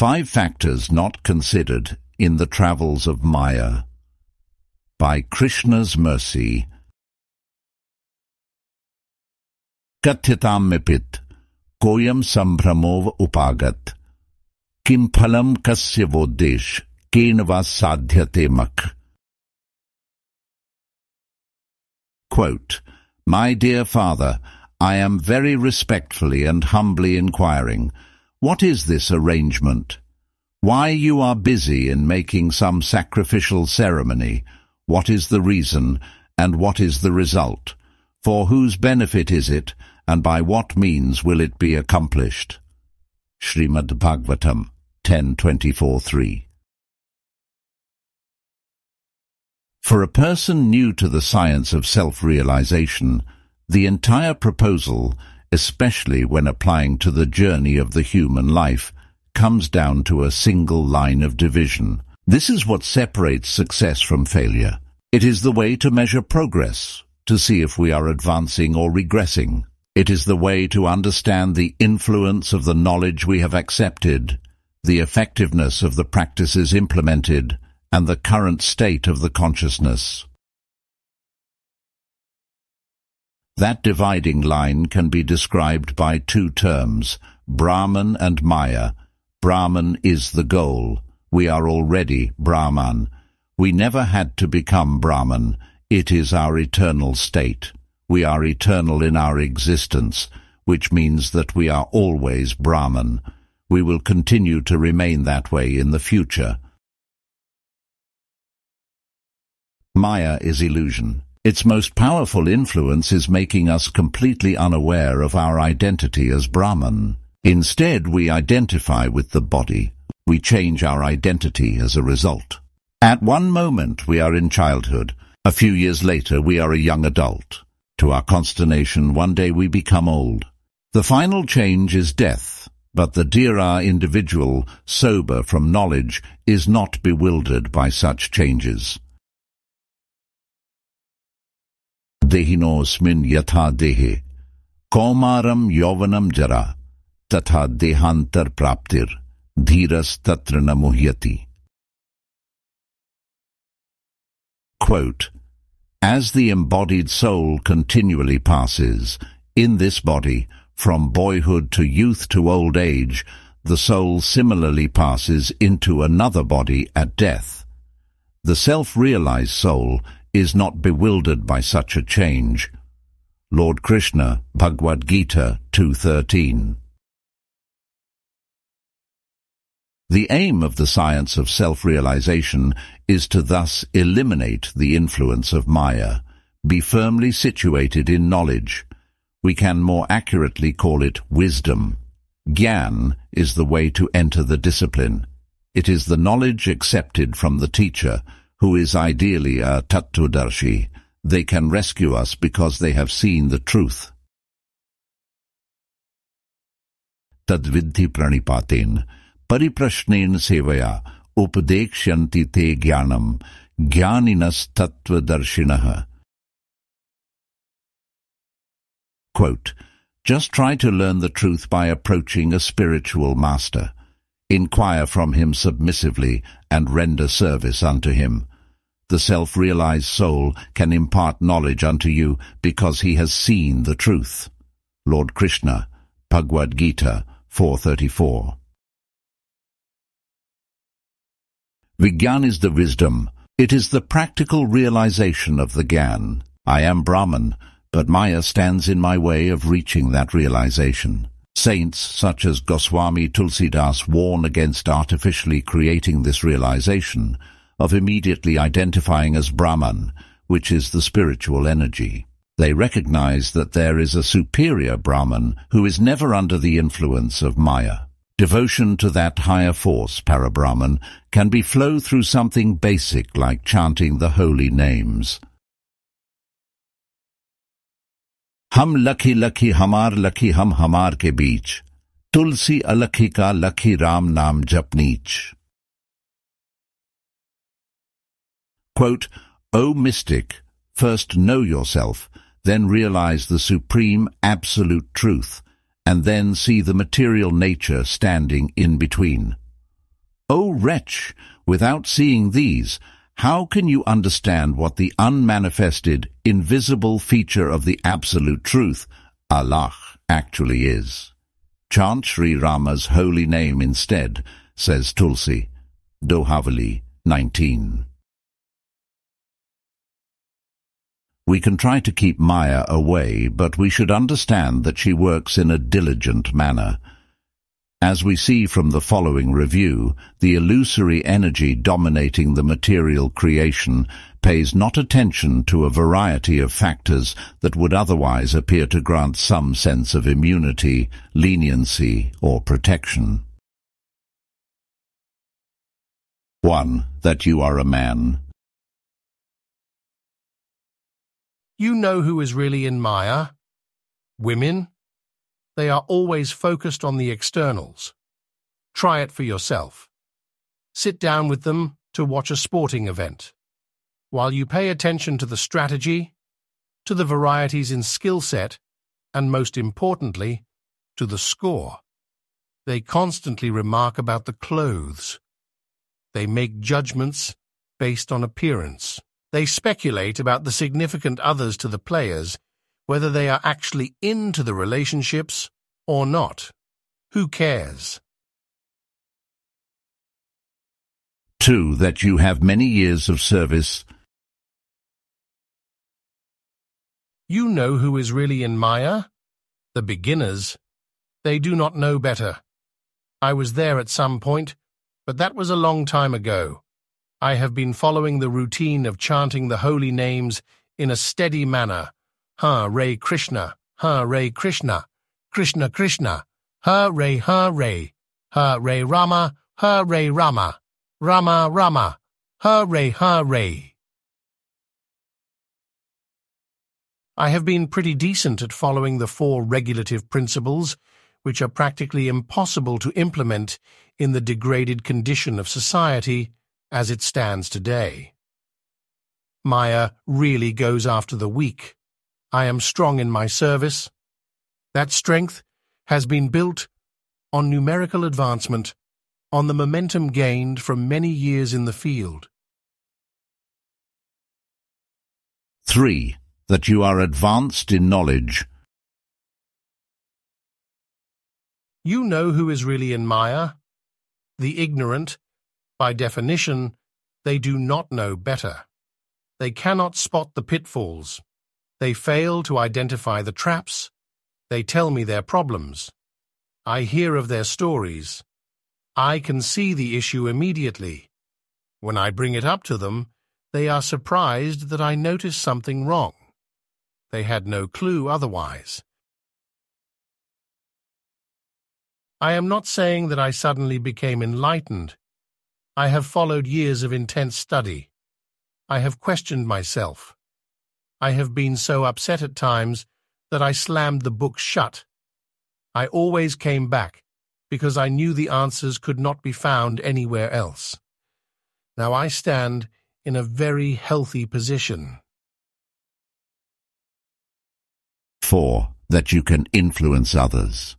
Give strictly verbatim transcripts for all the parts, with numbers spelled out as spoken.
Five Factors Not Considered in the Travels of Maya, by Krishna's Mercy. Kathitamipit koyam sambhramov upagat kim phalam kasya vodesh kenva sadhyate mak. Quote, My dear Father, I am very respectfully and humbly inquiring, what is this arrangement? Why you are busy in making some sacrificial ceremony? What is the reason, and what is the result? For whose benefit is it, and by what means will it be accomplished? Srimad Bhagavatam ten twenty-four three. For a person new to the science of self-realization, the entire proposal, especially when applying to the journey of the human life, comes down to a single line of division. This is what separates success from failure. It is the way to measure progress, to see if we are advancing or regressing. It is the way to understand the influence of the knowledge we have accepted, the effectiveness of the practices implemented, and the current state of the consciousness. That dividing line can be described by two terms, Brahman and Maya. Brahman is the goal. We are already Brahman. We never had to become Brahman. It is our eternal state. We are eternal in our existence, which means that we are always Brahman. We will continue to remain that way in the future. Maya is illusion. Its most powerful influence is making us completely unaware of our identity as Brahman. Instead, we identify with the body. We change our identity as a result. At one moment, we are in childhood. A few years later, we are a young adult. To our consternation, one day we become old. The final change is death, but the Dhira individual, sober from knowledge, is not bewildered by such changes. Dehinosmin yatha dehe, kaumaram yauvanam jara, tatha dehantar praptir, dhiras tatra na muhyati. Quote, As the embodied soul continually passes, in this body, from boyhood to youth to old age, the soul similarly passes into another body at death. The self-realized soul is not bewildered by such a change. Lord Krishna, Bhagavad Gita two thirteen. The aim of the science of self-realization is to thus eliminate the influence of Maya, be firmly situated in knowledge. We can more accurately call it wisdom. Gyan is the way to enter the discipline. It is the knowledge accepted from the teacher, who is ideally a Tattvadarshi. They can rescue us because they have seen the truth. Tadvidhi pranipaten, pariprashnen sevaya, upadekshanti te jnanam, jnaninas tattvadarshinaha. Quote, Just try to learn the truth by approaching a spiritual master. Inquire from him submissively and render service unto him. The self-realized soul can impart knowledge unto you because he has seen the truth. Lord Krishna, Bhagavad Gita four thirty-four. Vigyan is the wisdom. It is the practical realization of the Gyan. I am Brahman, but Maya stands in my way of reaching that realization. Saints such as Goswami Tulsidas warn against artificially creating this realization, of immediately identifying as Brahman, which is the spiritual energy. They recognize that there is a superior Brahman who is never under the influence of Maya. Devotion to that higher force, Parabrahman, can be flow through something basic like chanting the holy names. Hum lakhi lakhi hamar lakhi hum hamar ke beech, tulsi alakhi ka lakhi ram naam japneech. Quote, O mystic, first know yourself, then realize the supreme absolute truth, and then see the material nature standing in between. O wretch, without seeing these, how can you understand what the unmanifested, invisible feature of the absolute truth, Allah, actually is? Chant Sri Rama's holy name instead, says Tulsi. Dohavali nineteen. We can try to keep Maya away, but we should understand that she works in a diligent manner. As we see from the following review, the illusory energy dominating the material creation pays not attention to a variety of factors that would otherwise appear to grant some sense of immunity, leniency, or protection. one. That you are a man. You know who is really in Maya? Women? They are always focused on the externals. Try it for yourself. Sit down with them to watch a sporting event. While you pay attention to the strategy, to the varieties in skill set, and most importantly, to the score, they constantly remark about the clothes. They make judgments based on appearance. They speculate about the significant others to the players, whether they are actually into the relationships or not. Who cares? two. That you have many years of service. You know who is really in Maya? The beginners. They do not know better. I was there at some point, but that was a long time ago. I have been following the routine of chanting the holy names in a steady manner. Hare Krishna, Hare Krishna, Krishna Krishna, Hare Hare, Hare Rama, Hare Rama, Rama Rama, Hare Hare. I have been pretty decent at following the four regulative principles, which are practically impossible to implement in the degraded condition of society as it stands today. Maya really goes after the weak. I am strong in my service. That strength has been built on numerical advancement, on the momentum gained from many years in the field. three. That you are advanced in knowledge. You know who is really in Maya? The ignorant. By definition, they do not know better. They cannot spot the pitfalls. They fail to identify the traps. They tell me their problems. I hear of their stories. I can see the issue immediately. When I bring it up to them, they are surprised that I notice something wrong. They had no clue otherwise. I am not saying that I suddenly became enlightened. I have followed years of intense study. I have questioned myself. I have been so upset at times that I slammed the book shut. I always came back because I knew the answers could not be found anywhere else. Now I stand in a very healthy position. four. That you can influence others.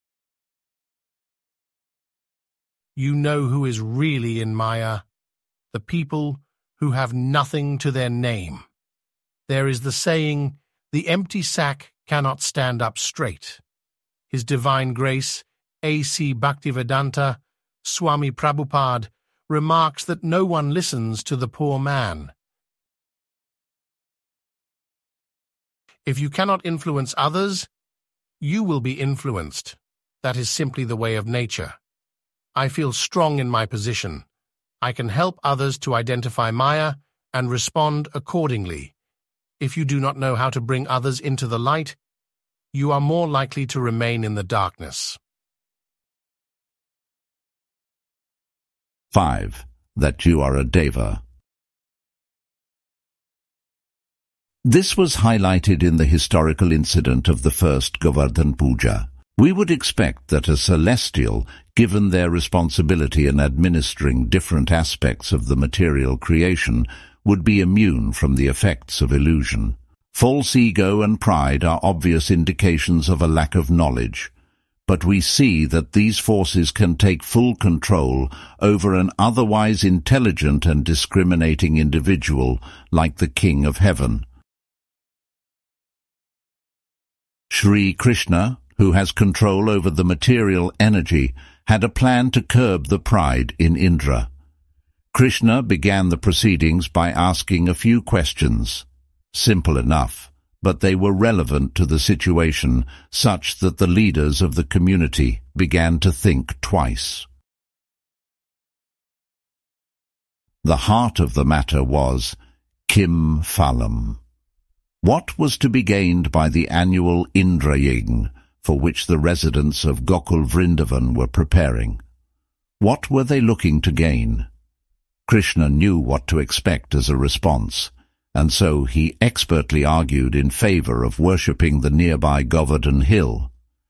You know who is really in Maya? The people who have nothing to their name. There is the saying, the empty sack cannot stand up straight. His Divine Grace, A C Bhaktivedanta, Swami Prabhupada, remarks that no one listens to the poor man. If you cannot influence others, you will be influenced. That is simply the way of nature. I feel strong in my position. I can help others to identify Maya and respond accordingly. If you do not know how to bring others into the light, you are more likely to remain in the darkness. five. That you are a deva. This was highlighted in the historical incident of the first Govardhan Puja. We would expect that a celestial, given their responsibility in administering different aspects of the material creation, would be immune from the effects of illusion. False ego and pride are obvious indications of a lack of knowledge. but we see that these forces can take full control over an otherwise intelligent and discriminating individual like the King of Heaven. Sri Krishna, who has control over the material energy, had a plan to curb the pride in Indra. Krishna began the proceedings by asking a few questions. Simple enough, but they were relevant to the situation, such that the leaders of the community began to think twice. The heart of the matter was, Kim Phalam. What was to be gained by the annual Indra Yajna, for which the residents of Gokul Vrindavan were preparing? What were they looking to gain? Krishna knew what to expect as a response, and so he expertly argued in favor of worshipping the nearby Govardhan Hill.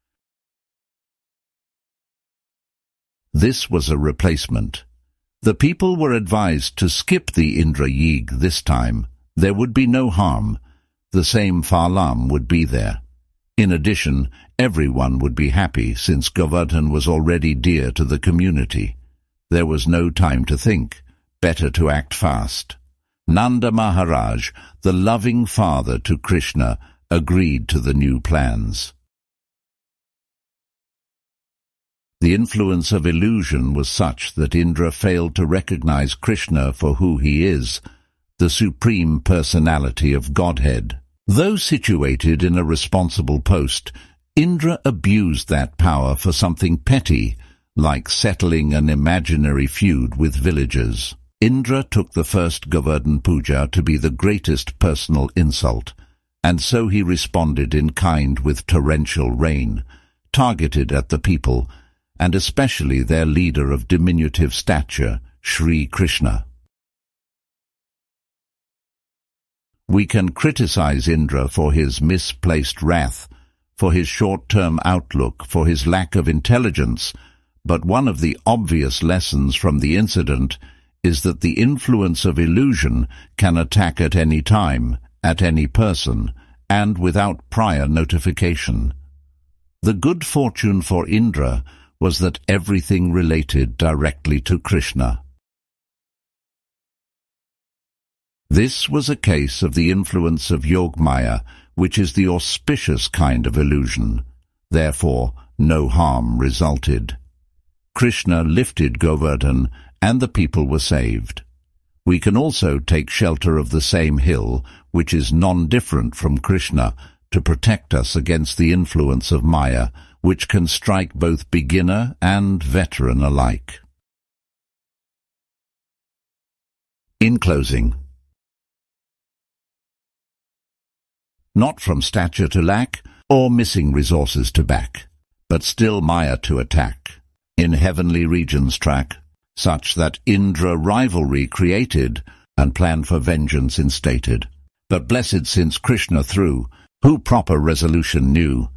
This was a replacement. The people were advised to skip the Indra Yajna this time. There would be no harm. The same Phalam would be there. In addition, everyone would be happy since Govardhan was already dear to the community. There was no time to think. Better to act fast. Nanda Maharaj, the loving father to Krishna, agreed to the new plans. The influence of illusion was such that Indra failed to recognize Krishna for who he is, the supreme personality of Godhead. Though situated in a responsible post, Indra abused that power for something petty, like settling an imaginary feud with villagers. Indra took the first Govardhan Puja to be the greatest personal insult, and so he responded in kind with torrential rain, targeted at the people, and especially their leader of diminutive stature, Sri Krishna. We can criticize Indra for his misplaced wrath, for his short-term outlook, for his lack of intelligence, but one of the obvious lessons from the incident is that the influence of illusion can attack at any time, at any person, and without prior notification. The good fortune for Indra was that everything related directly to Krishna. This was a case of the influence of Yogmaya, which is the auspicious kind of illusion. Therefore, no harm resulted. Krishna lifted Govardhan, and the people were saved. We can also take shelter of the same hill, which is non-different from Krishna, to protect us against the influence of Maya, which can strike both beginner and veteran alike. In closing, not from stature to lack, or missing resources to back, but still Maya to attack, in heavenly regions track, such that Indra rivalry created, and plan for vengeance instated. But blessed since Krishna through, who proper resolution knew,